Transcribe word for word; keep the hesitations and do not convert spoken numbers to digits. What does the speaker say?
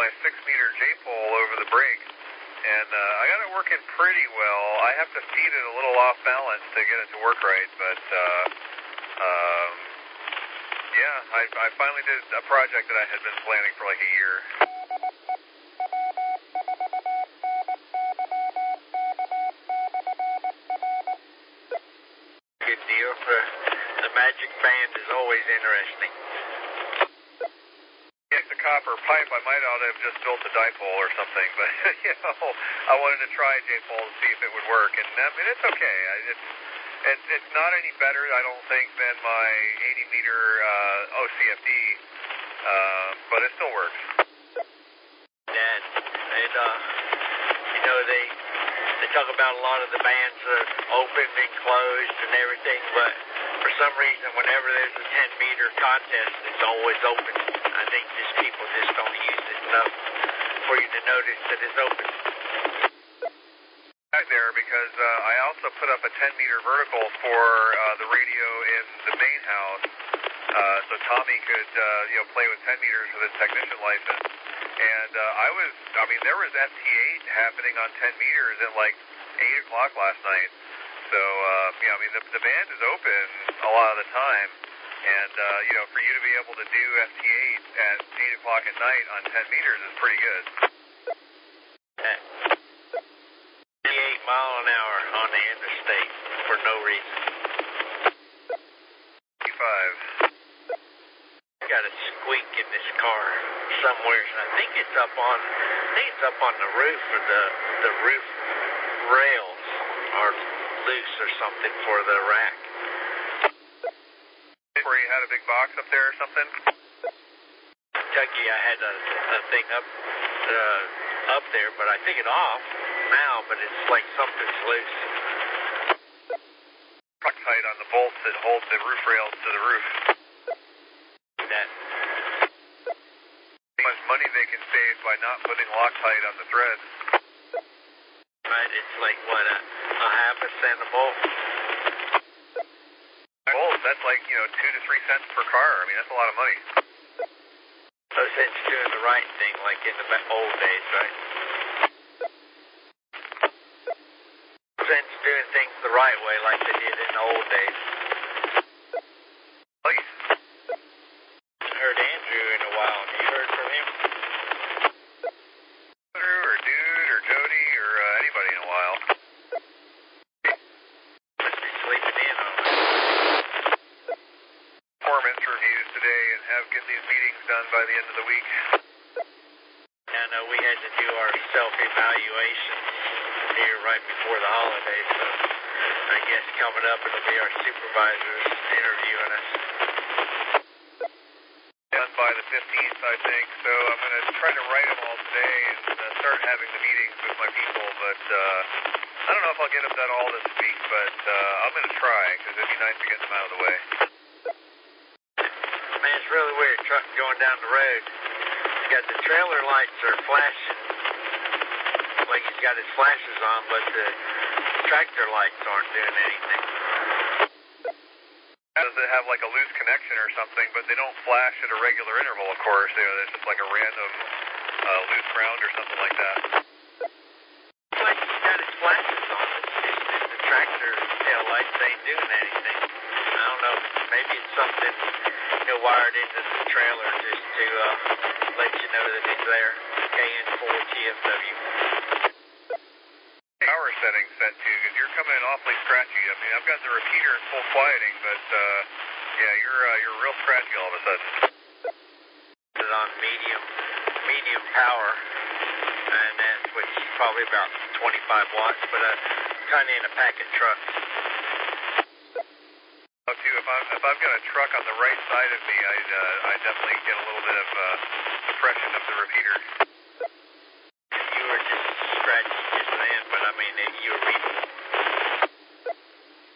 six meter J-pole over the brake, and uh, I got it working pretty well. I have to feed it a little off balance to get it to work right, but uh, um, yeah, I, I finally did a project that I had been planning for like a year. Good deal. Uh, the Magic Band is always interesting. It's a copper pipe. I might ought to have just built a dipole or something, but you know, I wanted to try a J-pole to see if it would work, and I mean, it's okay. I, it's it's it's not any better, I don't think, than my eighty meter uh, O C F D, uh, but it still works. And and uh, you know they they talk about a lot of the bands are open and closed and everything, but for some reason, whenever there's a ten meter contest, it's always open. I think just people just don't use it enough for you to notice that it's open. Right there, because uh, I also put up a ten meter vertical for uh, the radio in the main house, uh, so Tommy could uh, you know play with ten meters with his technician license. And uh, I was, I mean, there was F T eight happening on ten meters at like eight o'clock last night. So, uh, you know, I mean, the, the band is open a lot of the time, and, uh, you know, for you to be able to do F T eight at eight o'clock at night on ten meters is pretty good. twenty-eight mile an hour on the interstate for no reason. fifty-five. Got a squeak in this car somewhere. I think it's up on, I think it's up on the roof, or the, the roof rails are loose or something for the rack. Where you had a big box up there or something? Kentucky, I had a, a thing up uh, up there, but I took it off now, but it's like something's loose. Loctite on the bolts that hold the roof rails to the roof. That. How much money they can save by not putting Loctite on the threads. Right, it's like, what, a, a half a cent a bolt? Bolts, that's like, you know, two to three cents per car. I mean, that's a lot of money. So since doing the right thing, like in the old days, right? Since doing things the right way, like they did in the old days. Please. I heard Andrew in a while. Have you heard from him? Andrew or Dude or Jody or uh, anybody in a while. Must be sleeping in on me. Performance reviews today and have get these meetings done by the end of the week. I know we had to do our self-evaluations here right before the holidays, so I guess coming up it'll be our supervisors interviewing us. Done by the fifteenth, I think, so I'm going to try to write them all today and uh, start having the meetings with my people, but uh, I don't know if I'll get them done all this week, but uh, I'm going to try, because it'd be nice to get them out of the way. Man, it's really weird, truck going down the road. He's got the trailer lights are flashing, like he's got his flashes on, but the tractor lights aren't doing anything. Does it have like a loose connection or something, but they don't flash at a regular interval, of course. You know, there's just like a random uh, loose ground or something like that. Like he's got his flashes on, it's just that the tractor tail lights ain't doing anything. I don't know, maybe it's something, you know, wired into the trailer just to uh, let you know that it's there. K N four T F W. Power settings set too, because you're coming in awfully scratchy. I mean, I've got the repeater in full quieting, but uh, yeah, you're uh, you're real scratchy all of a sudden. Put it on medium, medium power, and that's which is probably about twenty-five watts, but uh, kind of in a packet truck. Oh, too, if I'm if I've got a truck on the right side of me, I uh, I definitely get a little bit of uh, suppression of the repeater. You were just scratchy just then, but I mean, you were